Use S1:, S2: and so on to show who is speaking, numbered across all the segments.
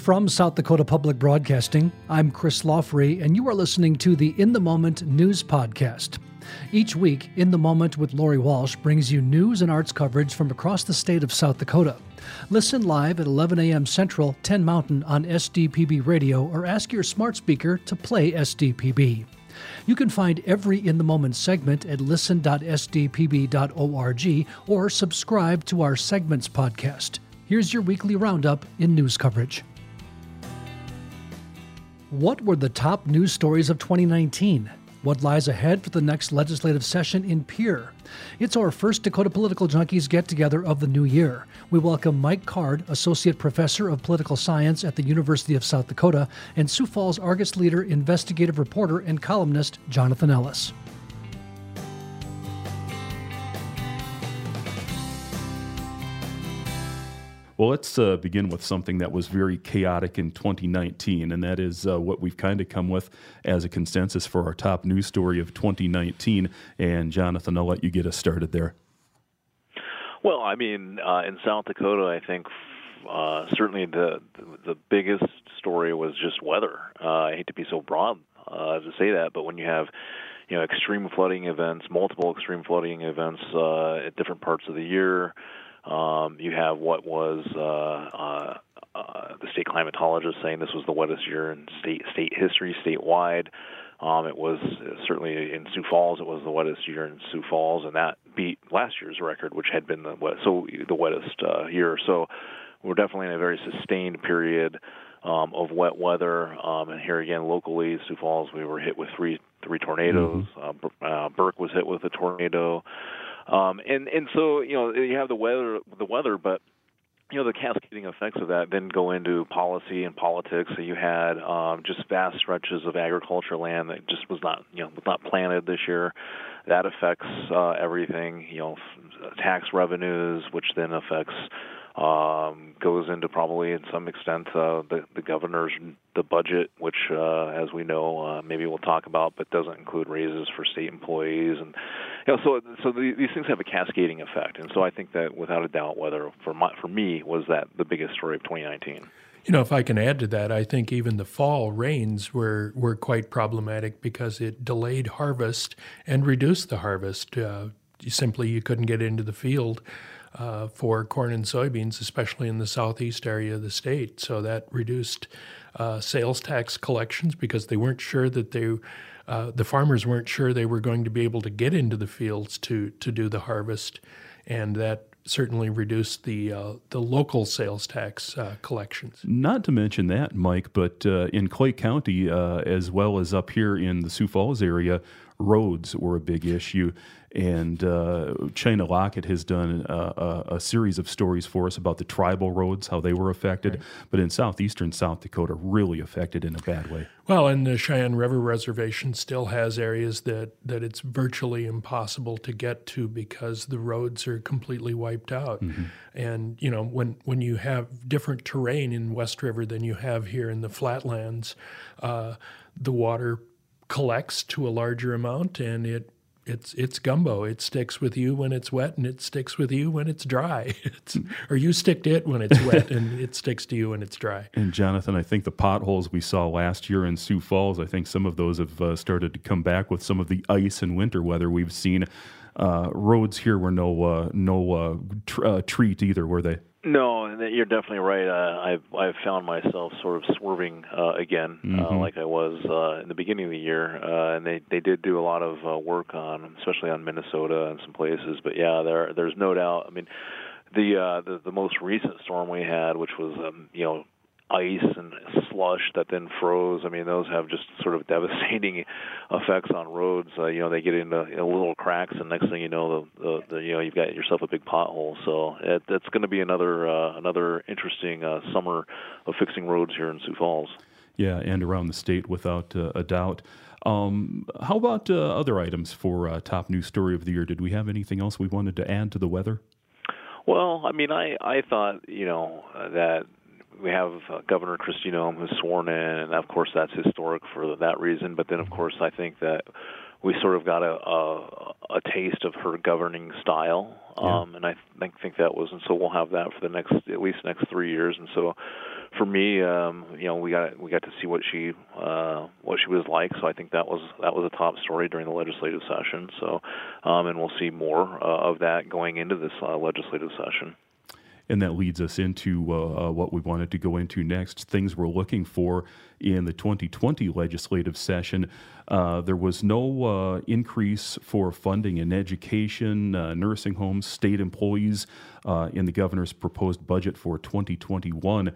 S1: From South Dakota Public Broadcasting, I'm Chris Lawfrey, and you are listening to the In the Moment News Podcast. Each week, In the Moment with Lori Walsh brings you news and arts coverage from across the state of South Dakota. Listen live at 11 a.m. Central, 10 Mountain on SDPB Radio, or ask your smart speaker to play SDPB. You can find every In the Moment segment at listen.sdpb.org or subscribe to our Segments podcast. Here's your weekly roundup in news coverage. What were the top news stories of 2019? What lies ahead for the next legislative session in Pierre? It's our first Dakota Political Junkies get-together of the new year. We welcome Mike Card, Associate Professor of Political Science at the University of South Dakota, and Sioux Falls Argus leader, investigative reporter, and columnist Jonathan Ellis.
S2: Well, let's begin with something that was very chaotic in 2019, and that is what we've kind of come with as a consensus for our top news story of 2019. And Jonathan, I'll let you get us started there.
S3: Well, I mean, in South Dakota, I think certainly the biggest story was just weather. I hate to be so broad to say that, but when you have extreme flooding events, multiple extreme flooding events at different parts of the year. You have what was the state climatologist saying this was the wettest year in state history, statewide. It was certainly in Sioux Falls. It was the wettest year in Sioux Falls, and that beat last year's record, which had been the wettest year. So we're definitely in a very sustained period of wet weather. And here again, locally, Sioux Falls, we were hit with three tornadoes. Mm-hmm. Burke was hit with a tornado. And so you have the weather, but the cascading effects of that then go into policy and politics. So you had just vast stretches of agriculture land that just was not planted this year. That affects everything. Tax revenues, which then affects goes into probably in some extent the governor's the budget, which as we know maybe we'll talk about, but doesn't include raises for state employees, and so these things have a cascading effect. And so I think that without a doubt, weather for me was that the biggest story of 2019.
S4: If I can add to that, I think even the fall rains were quite problematic because it delayed harvest and reduced the harvest. You couldn't get into the field for corn and soybeans, especially in the southeast area of the state. So that reduced sales tax collections because they weren't sure that the farmers weren't sure they were going to be able to get into the fields to do the harvest, and that certainly reduced the local sales tax collections.
S2: Not to mention that, Mike, but in Clay County, as well as up here in the Sioux Falls area, roads were a big issue. And China Lockett has done a series of stories for us about the tribal roads, how they were affected, right. But in southeastern South Dakota, really affected in a bad way.
S4: Well, and the Cheyenne River Reservation still has areas that it's virtually impossible to get to because the roads are completely wiped out. Mm-hmm. And, when you have different terrain in West River than you have here in the flatlands, the water collects to a larger amount, and it's gumbo. It sticks with you when it's wet, and it sticks with you when it's dry. Or you stick to it when it's wet, and it sticks to you when it's dry.
S2: And Jonathan, I think the potholes we saw last year in Sioux Falls, I think some of those have started to come back with some of the ice and winter weather we've seen. Roads here were no treat either, were they?
S3: No, you're definitely right. I've found myself sort of swerving again, like I was in the beginning of the year, and they did do a lot of work especially on Minnesota and some places. But yeah, there's no doubt. I mean, the most recent storm we had, which was ice and slush that then froze. I mean, those have just sort of devastating effects on roads. They get into little cracks, and next thing you know, you've got yourself a big pothole. So that's going to be another interesting summer of fixing roads here in Sioux Falls.
S2: Yeah, and around the state without a doubt. How about other items for top news story of the year? Did we have anything else we wanted to add to the weather?
S3: Well, I mean, I thought that we have Governor Kristi Noem who's sworn in, and of course that's historic for that reason. But then, of course, I think that we sort of got a taste of her governing style, and I think that was, and so we'll have that for the next 3 years. And so, for me, we got to see what she was like. So I think that was a top story during the legislative session. So, and we'll see more of that going into this legislative session.
S2: And that leads us into what we wanted to go into next, things we're looking for in the 2020 legislative session. There was no increase for funding in education, nursing homes, state employees in the governor's proposed budget for 2021.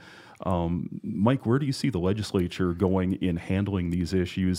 S2: Mike, where do you see the legislature going in handling these issues?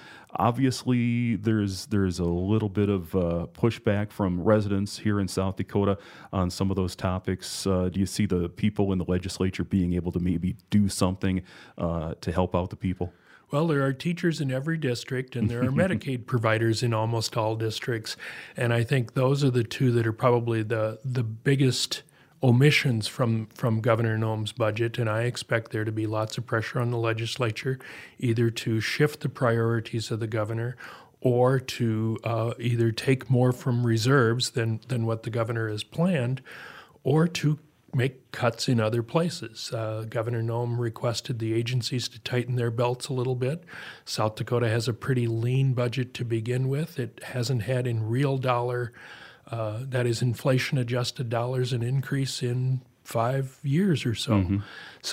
S2: Obviously, there's a little bit of pushback from residents here in South Dakota on some of those topics. Do you see the people in the legislature being able to maybe do something to help out the people?
S4: Well, there are teachers in every district, and there are Medicaid providers in almost all districts. And I think those are the two that are probably the biggest omissions from Governor Noem's budget, and I expect there to be lots of pressure on the legislature either to shift the priorities of the governor or to either take more from reserves than what the governor has planned, or to make cuts in other places. Governor Noem requested the agencies to tighten their belts a little bit. South Dakota has a pretty lean budget to begin with. It hasn't had in real dollar, that is inflation-adjusted dollars, an increase in 5 years or so. Mm-hmm.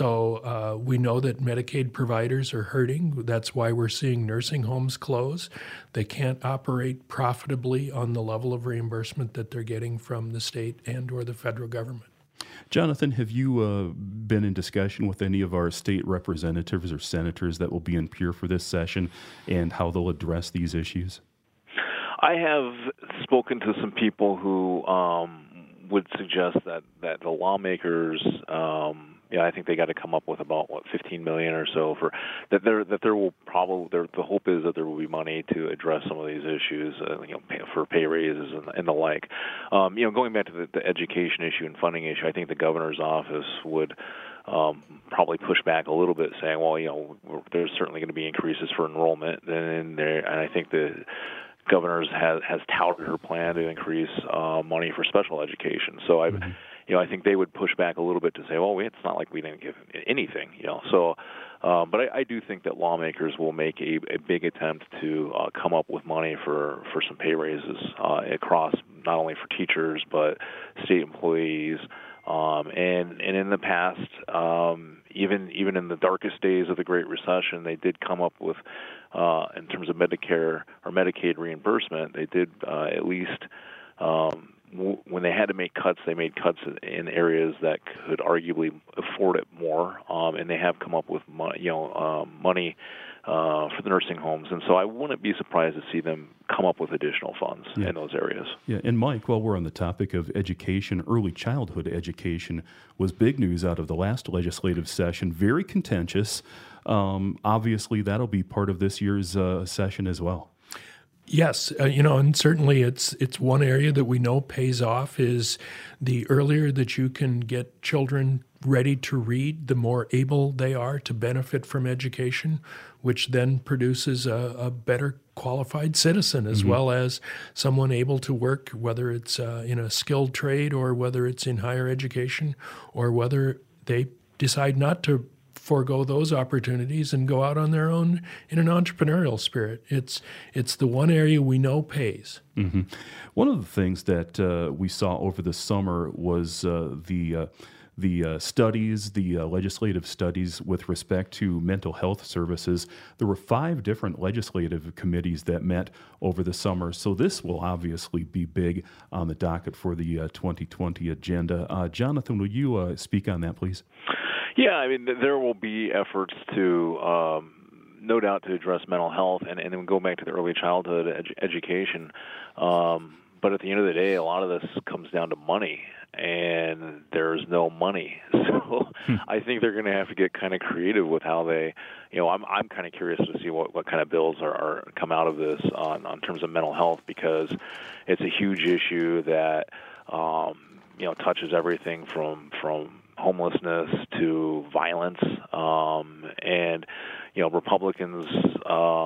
S4: So we know that Medicaid providers are hurting. That's why we're seeing nursing homes close. They can't operate profitably on the level of reimbursement that they're getting from the state and or the federal government.
S2: Jonathan, have you been in discussion with any of our state representatives or senators that will be in Pierre for this session and how they'll address these issues?
S3: I have spoken to some people who would suggest that the lawmakers, I think they got to come up with about $15 million or so for that. There will probably the hope is that there will be money to address some of these issues, for pay raises and the like. Going back to the education issue and funding issue, I think the governor's office would probably push back a little bit, saying, well, there's certainly going to be increases for enrollment, and I think the governor has touted her plan to increase money for special education. So I think they would push back a little bit to say, well, it's not like we didn't give anything, So, but I do think that lawmakers will make a big attempt to come up with money for some pay raises across not only for teachers but state employees. And in the past, even in the darkest days of the Great Recession, they did come up with, in terms of Medicare or Medicaid reimbursement, they did at least, when they had to make cuts, they made cuts in areas that could arguably afford it more, and they have come up with money for the nursing homes. And so I wouldn't be surprised to see them come up with additional funds in those areas. Yeah,
S2: and Mike, while we're on the topic of education, early childhood education was big news out of the last legislative session, very contentious. Obviously, that'll be part of this year's session as well.
S4: Yes, and certainly it's one area that we know pays off is the earlier that you can get children ready to read, the more able they are to benefit from education, which then produces a better qualified citizen as well as someone able to work, whether it's in a skilled trade or whether it's in higher education or whether they decide not to forego those opportunities and go out on their own in an entrepreneurial spirit. It's the one area we know pays.
S2: Mm-hmm. One of the things that we saw over the summer was the studies, the legislative studies with respect to mental health services. There were 5 different legislative committees that met over the summer, so this will obviously be big on the docket for the 2020 agenda. Jonathan, will you speak on that, please?
S3: Yeah, I mean, there will be efforts to, no doubt, to address mental health and then go back to the early childhood education. But at the end of the day, a lot of this comes down to money, and there's no money. So I think they're going to have to get kind of creative with how they, I'm kind of curious to see what kind of bills are come out of this on terms of mental health, because it's a huge issue that, touches everything from homelessness to violence, and Republicans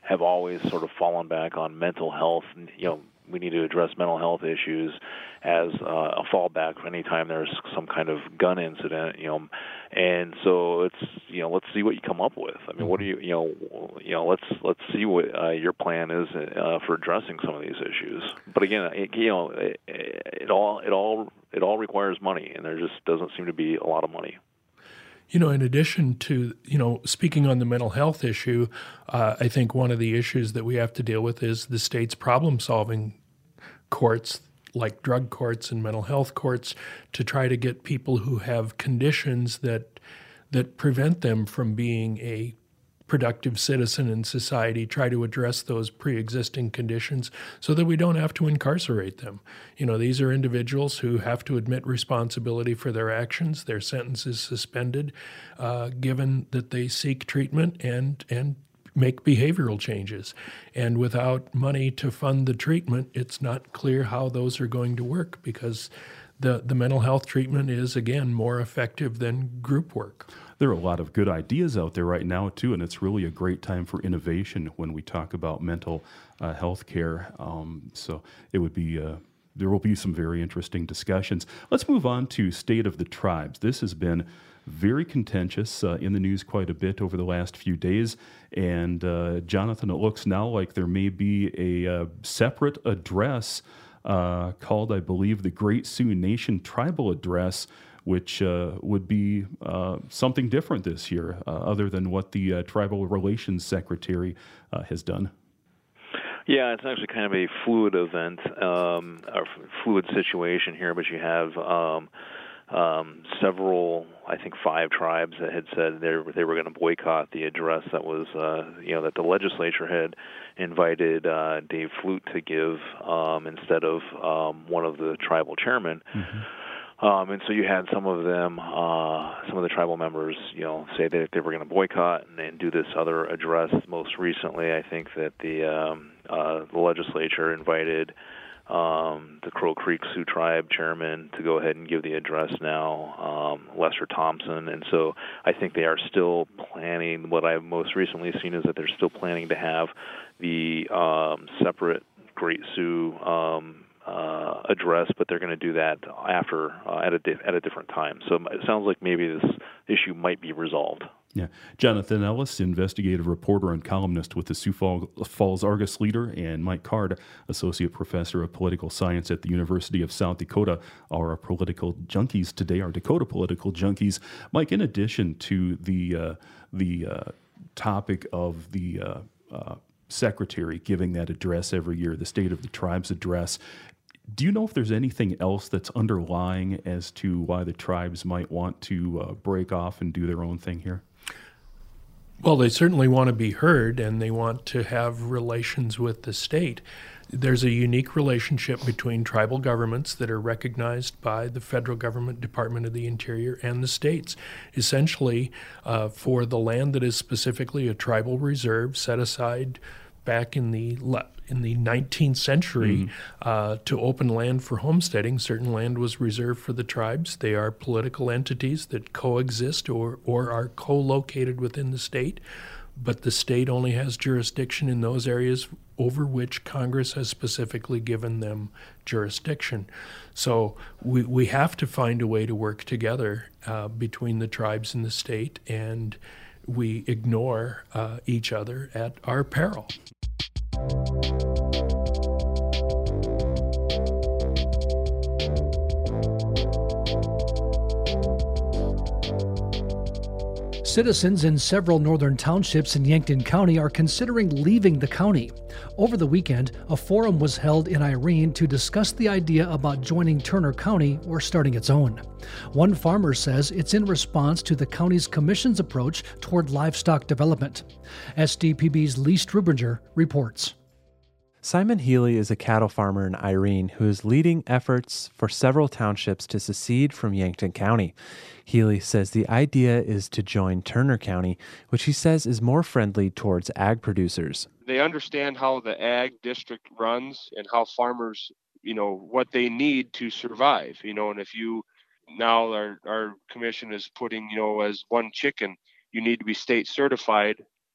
S3: have always sort of fallen back on mental health. We need to address mental health issues as a fallback anytime there's some kind of gun incident. And so it's let's see what you come up with. I mean, what do let's see what your plan is for addressing some of these issues. But again, it all requires money, and there just doesn't seem to be a lot of money.
S4: In addition to, speaking on the mental health issue, I think one of the issues that we have to deal with is the state's problem-solving courts, like drug courts and mental health courts, to try to get people who have conditions that prevent them from being a productive citizen in society, try to address those pre-existing conditions so that we don't have to incarcerate them. These are individuals who have to admit responsibility for their actions. Their sentence is suspended, given that they seek treatment and make behavioral changes. And without money to fund the treatment, it's not clear how those are going to work, because the mental health treatment is, again, more effective than group work.
S2: There are a lot of good ideas out there right now, too, and it's really a great time for innovation when we talk about mental health care. So it would be there will be some very interesting discussions. Let's move on to State of the Tribes. This has been very contentious in the news quite a bit over the last few days. And Jonathan, it looks now like there may be a separate address called, I believe, the Great Sioux Nation Tribal Address, which would be something different this year, other than what the Tribal Relations Secretary has done.
S3: Yeah, it's actually kind of a fluid event, a fluid situation here, but you have several, I think 5 tribes that had said they were going to boycott the address that was, that the legislature had invited Dave Flute to give instead of one of the tribal chairmen. Mm-hmm. And so you had some of the tribal members, say that they were going to boycott and do this other address. Most recently, I think that the legislature invited the Crow Creek Sioux Tribe chairman to go ahead and give the address now, Lester Thompson. And so I think they are still planning. What I've most recently seen is that they're still planning to have the separate Great Sioux address, but they're going to do that after at a different time. So it sounds like maybe this issue might be resolved.
S2: Yeah. Jonathan Ellis, investigative reporter and columnist with the Sioux Falls Argus Leader, and Mike Card, associate professor of political science at the University of South Dakota, are our political junkies today, our Dakota political junkies. Mike, in addition to the topic of the secretary giving that address every year, the State of the Tribes address, do you know if there's anything else that's underlying as to why the tribes might want to break off and do their own thing here?
S4: Well, they certainly want to be heard, and they want to have relations with the state. There's a unique relationship between tribal governments that are recognized by the federal government, Department of the Interior, and the states. Essentially, for the land that is specifically a tribal reserve set aside back in the 19th century to open land for homesteading. Certain land was reserved for the tribes. They are political entities that coexist or are co-located within the state, but the state only has jurisdiction in those areas over which Congress has specifically given them jurisdiction. So we have to find a way to work together between the tribes and the state, and we ignore each other at our peril.
S1: Citizens in several northern townships in Yankton County are considering leaving the county. Over the weekend, a forum was held in Irene to discuss the idea about joining Turner County or starting its own. One farmer says it's in response to the county's commission's approach toward livestock development. SDPB's Lee Strubinger reports.
S5: Simon Healy is a cattle farmer in Irene who is leading efforts for several townships to secede from Yankton County. Healy says the idea is to join Turner County, which he says is more friendly towards ag producers.
S6: They understand how the ag district runs and how farmers, what they need to survive, and if you now our commission is putting, as one chicken, you need to be state certified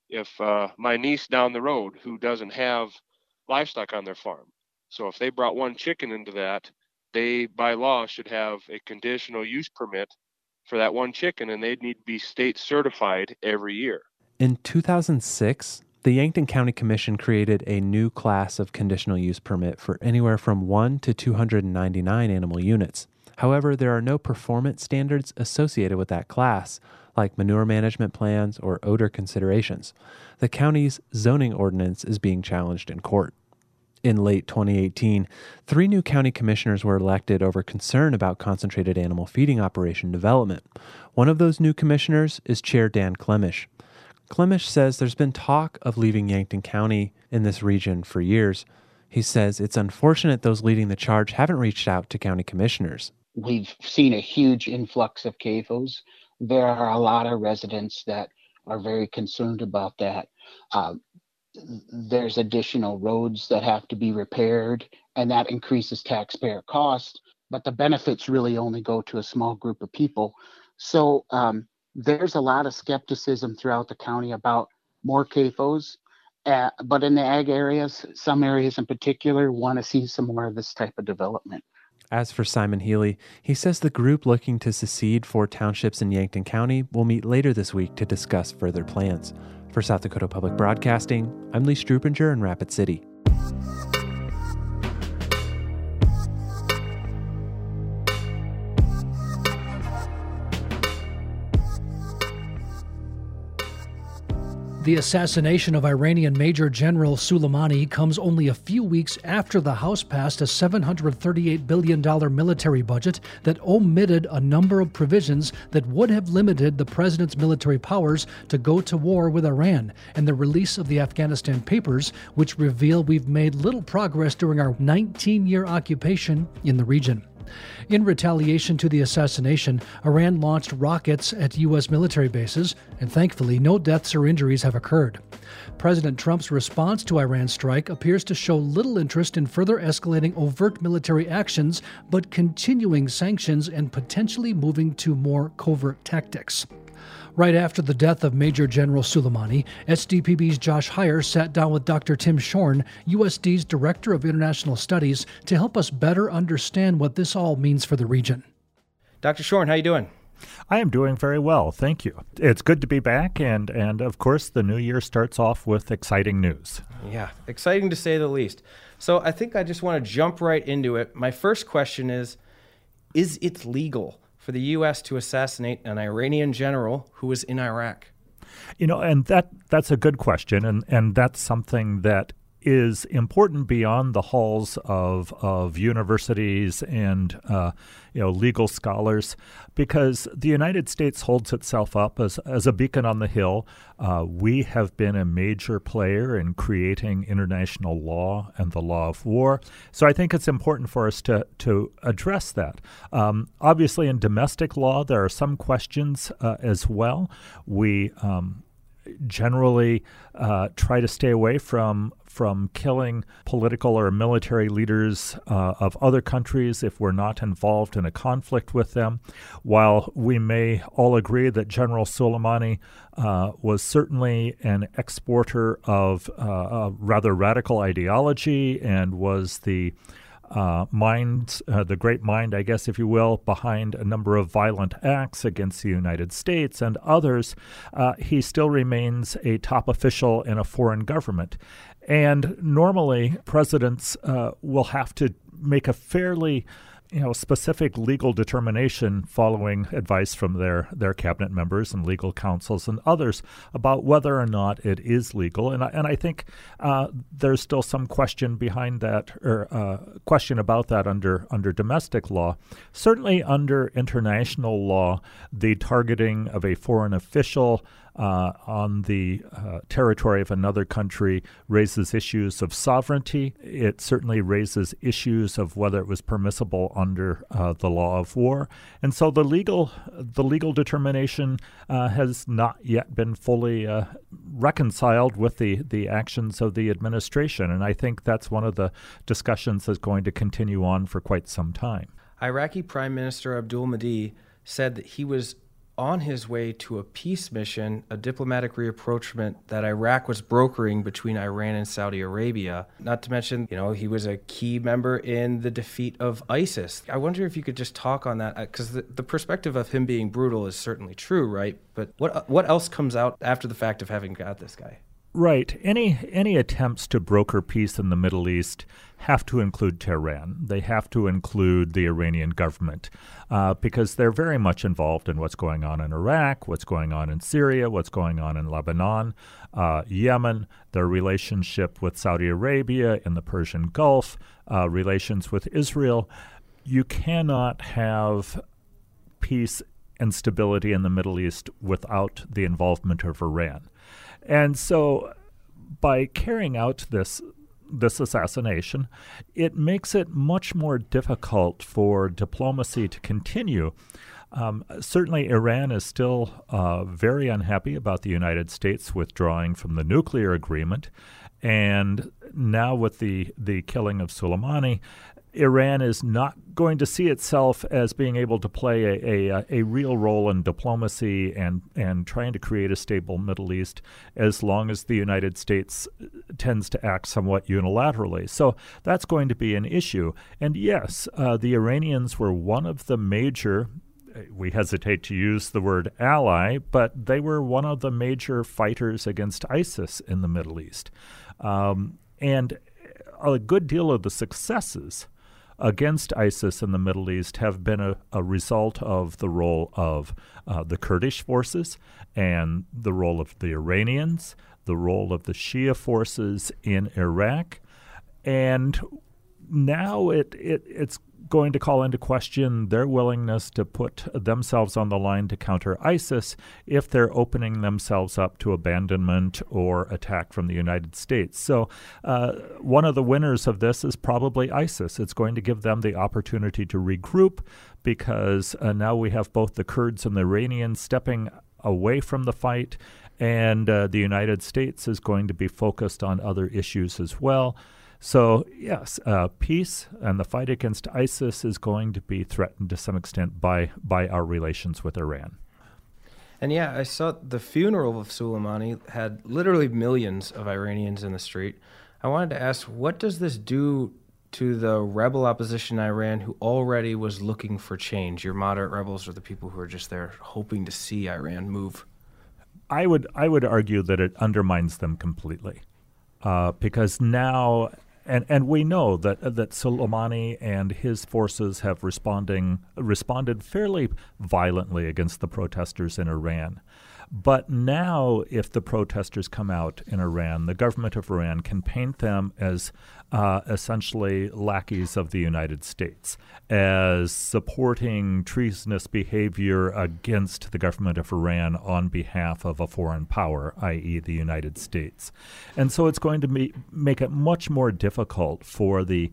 S6: if my niece down the road who doesn't have livestock on their farm, so if they brought one chicken into that, they by law should have a conditional use permit for that one chicken, and they'd need to be state certified every year.
S5: In 2006, the Yankton County Commission created a new class of conditional use permit for anywhere from 1 to 299 animal units. However, there are no performance standards associated with that class, like manure management plans or odor considerations. The county's zoning ordinance is being challenged in court. In late 2018, 3 new county commissioners were elected over concern about concentrated animal feeding operation development. One of those new commissioners is Chair Dan Clemish. Clemish says there's been talk of leaving Yankton County in this region for years. He says it's unfortunate those leading the charge haven't reached out to county commissioners.
S7: We've seen a huge influx of CAFOs. There are a lot of residents that are very concerned about that. There's additional roads that have to be repaired, and that increases taxpayer costs, but the benefits really only go to a small group of people. So there's a lot of skepticism throughout the county about more CAFOs, but in the ag areas, some areas in particular want to see some more of this type of development.
S5: As for Simon Healy, he says the group looking to secede 4 townships in Yankton County will meet later this week to discuss further plans. For South Dakota Public Broadcasting, I'm Lee Strupinger in Rapid City.
S1: The assassination of Iranian Major General Soleimani comes only a few weeks after the House passed a $738 billion military budget that omitted a number of provisions that would have limited the president's military powers to go to war with Iran, and the release of the Afghanistan Papers, which reveal we've made little progress during our 19-year occupation in the region. In retaliation to the assassination, Iran launched rockets at U.S. military bases, and thankfully no deaths or injuries have occurred. President Trump's response to Iran's strike appears to show little interest in further escalating overt military actions, but continuing sanctions and potentially moving to more covert tactics. Right after the death of Major General Soleimani, SDPB's Josh Heyer sat down with Dr. Tim Shorn, USD's Director of International Studies, to help us better understand what this all means for the region.
S8: Dr. Shorn, how you doing?
S9: I am doing very well, thank you. It's good to be back, and of course, the new year starts off with exciting news.
S8: Yeah, exciting to say the least. So I think I just want to jump right into it. My first question is it legal for the U.S. to assassinate an Iranian general who was in Iraq?
S9: You know, and that's a good question, and that's something that is important beyond the halls of universities and legal scholars, because the United States holds itself up as a beacon on the hill. We have been a major player in creating international law and the law of war. So I think it's important for us to address that. Obviously, in domestic law, there are some questions as well. We generally try to stay away from killing political or military leaders of other countries if we're not involved in a conflict with them. While we may all agree that General Soleimani was certainly an exporter of a rather radical ideology and was the great mind, I guess, if you will, behind a number of violent acts against the United States and others, he still remains a top official in a foreign government. And normally, presidents will have to make a fairly specific legal determination following advice from their cabinet members and legal counsels and others about whether or not it is legal. And I think there's still some question behind that, or question about that under domestic law. Certainly under international law, the targeting of a foreign official on the territory of another country raises issues of sovereignty. It certainly raises issues of whether it was permissible under the law of war. And so the legal determination has not yet been fully reconciled with the actions of the administration. And I think that's one of the discussions that's going to continue on for quite some time.
S8: Iraqi Prime Minister Abdul Mahdi said that he was on his way to a peace mission, a diplomatic rapprochement that Iraq was brokering between Iran and Saudi Arabia. Not to mention, he was a key member in the defeat of ISIS. I wonder if you could just talk on that, because the perspective of him being brutal is certainly true, right? But what else comes out after the fact of having got this guy?
S9: Right. Any attempts to broker peace in the Middle East have to include Tehran. They have to include the Iranian government because they're very much involved in what's going on in Iraq, what's going on in Syria, what's going on in Lebanon, Yemen, their relationship with Saudi Arabia in the Persian Gulf, relations with Israel. You cannot have peace and stability in the Middle East without the involvement of Iran. And so by carrying out this assassination, it makes it much more difficult for diplomacy to continue. Certainly, Iran is still very unhappy about the United States withdrawing from the nuclear agreement. And now with the killing of Soleimani, Iran is not going to see itself as being able to play a real role in diplomacy and trying to create a stable Middle East as long as the United States tends to act somewhat unilaterally. So that's going to be an issue. And yes, the Iranians were one of the major, we hesitate to use the word ally, but they were one of the major fighters against ISIS in the Middle East. And a good deal of the successes against ISIS in the Middle East have been a result of the role of the Kurdish forces and the role of the Iranians, the role of the Shia forces in Iraq. And now it's going to call into question their willingness to put themselves on the line to counter ISIS if they're opening themselves up to abandonment or attack from the United States. So one of the winners of this is probably ISIS. It's going to give them the opportunity to regroup because now we have both the Kurds and the Iranians stepping away from the fight, and the United States is going to be focused on other issues as well. So, yes, peace and the fight against ISIS is going to be threatened to some extent by our relations with Iran.
S8: And yeah, I saw the funeral of Soleimani had literally millions of Iranians in the street. I wanted to ask, what does this do to the rebel opposition in Iran who already was looking for change? Your moderate rebels are the people who are just there hoping to see Iran move.
S9: I would argue that it undermines them completely because now... And we know that Soleimani and his forces have responded fairly violently against the protesters in Iran. But now, if the protesters come out in Iran, the government of Iran can paint them as essentially lackeys of the United States, as supporting treasonous behavior against the government of Iran on behalf of a foreign power, i.e. the United States. And so it's going to make it much more difficult for the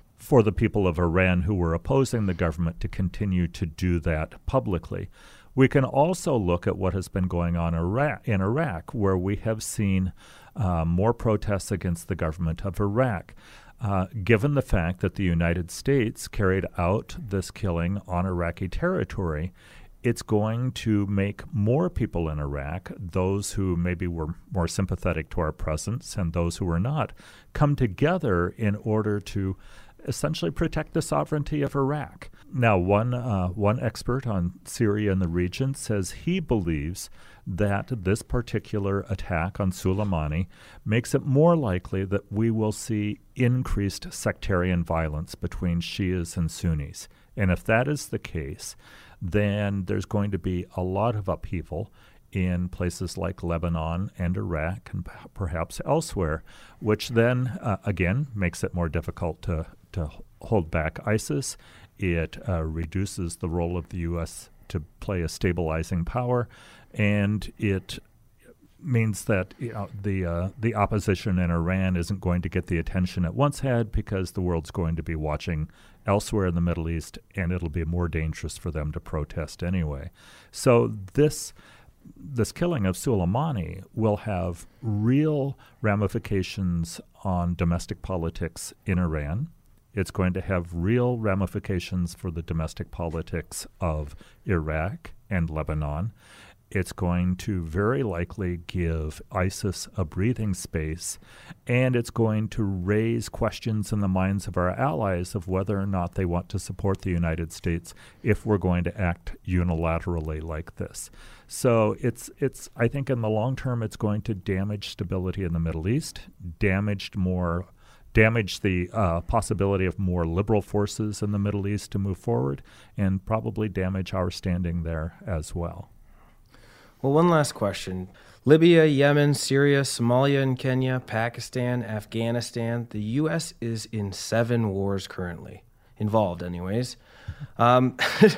S9: people of Iran who were opposing the government to continue to do that publicly. We can also look at what has been going on in Iraq, where we have seen more protests against the government of Iraq. Given the fact that the United States carried out this killing on Iraqi territory, it's going to make more people in Iraq, those who maybe were more sympathetic to our presence and those who were not, come together in order to essentially protect the sovereignty of Iraq. Now, one expert on Syria and the region says he believes that this particular attack on Soleimani makes it more likely that we will see increased sectarian violence between Shias and Sunnis. And if that is the case, then there's going to be a lot of upheaval in places like Lebanon and Iraq and perhaps elsewhere, which then, again, makes it more difficult to hold back ISIS. It reduces the role of the U.S. to play a stabilizing power, and it means that the opposition in Iran isn't going to get the attention it once had because the world's going to be watching elsewhere in the Middle East, and it'll be more dangerous for them to protest anyway. So this killing of Soleimani will have real ramifications on domestic politics in Iran. It's going to have real ramifications for the domestic politics of Iraq and Lebanon. It's going to very likely give ISIS a breathing space, and it's going to raise questions in the minds of our allies of whether or not they want to support the United States if we're going to act unilaterally like this. So it's I think in the long term, it's going to damage stability in the Middle East, damage the possibility of more liberal forces in the Middle East to move forward, and probably damage our standing there as well.
S8: Well, one last question. Libya, Yemen, Syria, Somalia and Kenya, Pakistan, Afghanistan. The U.S. is in 7 wars currently, involved anyways. To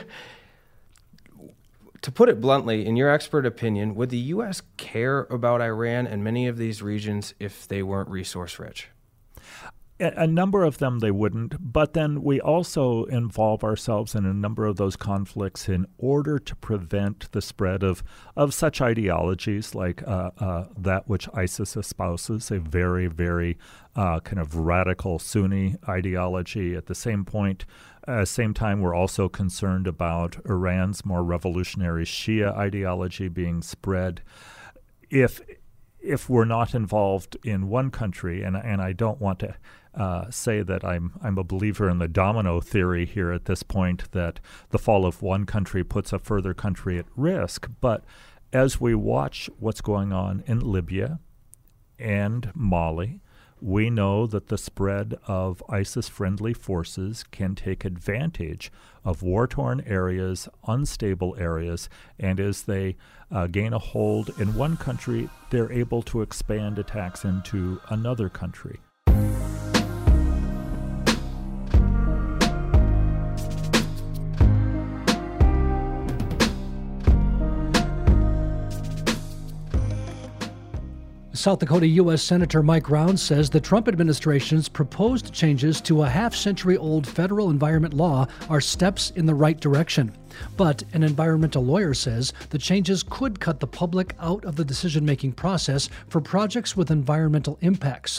S8: put it bluntly, in your expert opinion, would the U.S. care about Iran and many of these regions if they weren't resource rich?
S9: A number of them they wouldn't, but then we also involve ourselves in a number of those conflicts in order to prevent the spread of such ideologies like that which ISIS espouses, a very, very kind of radical Sunni ideology. At the same time, we're also concerned about Iran's more revolutionary Shia ideology being spread. If we're not involved in one country, and I don't want to say that I'm a believer in the domino theory here at this point, that the fall of one country puts a further country at risk. But as we watch what's going on in Libya and Mali, we know that the spread of ISIS-friendly forces can take advantage of war-torn areas, unstable areas, and as they gain a hold in one country, they're able to expand attacks into another country.
S1: South Dakota U.S. Senator Mike Rounds says the Trump administration's proposed changes to a half-century-old federal environment law are steps in the right direction. But an environmental lawyer says the changes could cut the public out of the decision-making process for projects with environmental impacts.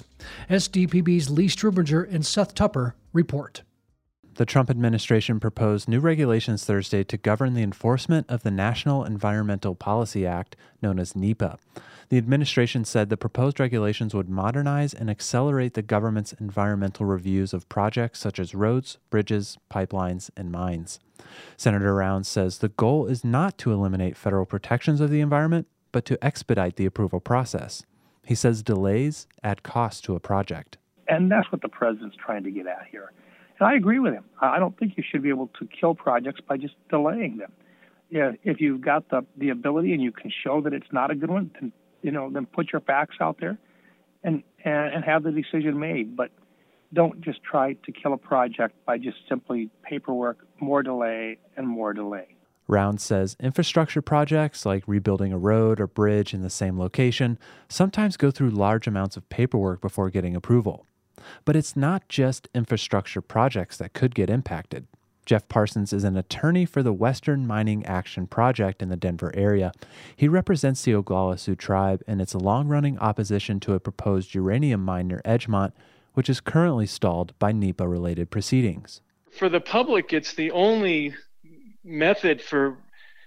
S1: SDPB's Lee Strubinger and Seth Tupper report.
S5: The Trump administration proposed new regulations Thursday to govern the enforcement of the National Environmental Policy Act, known as NEPA. The administration said the proposed regulations would modernize and accelerate the government's environmental reviews of projects such as roads, bridges, pipelines, and mines. Senator Rounds says the goal is not to eliminate federal protections of the environment, but to expedite the approval process. He says delays add cost to a project.
S10: And that's what the president's trying to get at here. And I agree with him. I don't think you should be able to kill projects by just delaying them. Yeah, if you've got the ability and you can show that it's not a good one, then put your facts out there and have the decision made. But don't just try to kill a project by just simply paperwork, more delay and more delay.
S5: Rounds says infrastructure projects like rebuilding a road or bridge in the same location sometimes go through large amounts of paperwork before getting approval. But it's not just infrastructure projects that could get impacted. Jeff Parsons is an attorney for the Western Mining Action Project in the Denver area. He represents the Oglala Sioux tribe and its long-running opposition to a proposed uranium mine near Edgemont, which is currently stalled by NEPA-related proceedings.
S11: For the public, it's the only method for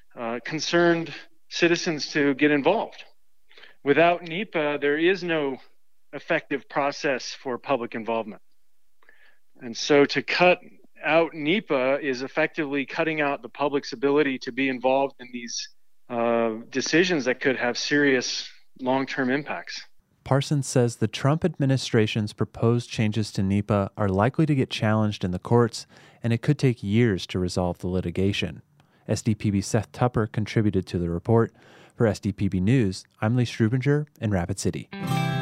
S11: concerned citizens to get involved. Without NEPA, there is no effective process for public involvement. And so to cut out NEPA is effectively cutting out the public's ability to be involved in these decisions that could have serious long-term impacts.
S5: Parsons says the Trump administration's proposed changes to NEPA are likely to get challenged in the courts, and it could take years to resolve the litigation. SDPB Seth Tupper contributed to the report. For SDPB News, I'm Lee Strubinger in Rapid City.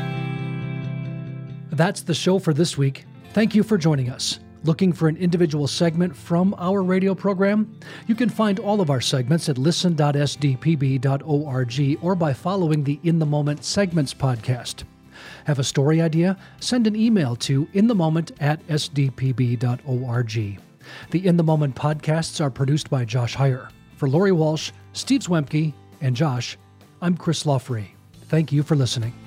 S1: That's the show for this week. Thank you for joining us. Looking for an individual segment from our radio program? You can find all of our segments at listen.sdpb.org or by following the In the Moment Segments podcast. Have a story idea? Send an email to inthemoment@sdpb.org. The In the Moment podcasts are produced by Josh Heyer. For Lori Walsh, Steve Zwemke, and Josh, I'm Chris Loffrey. Thank you for listening.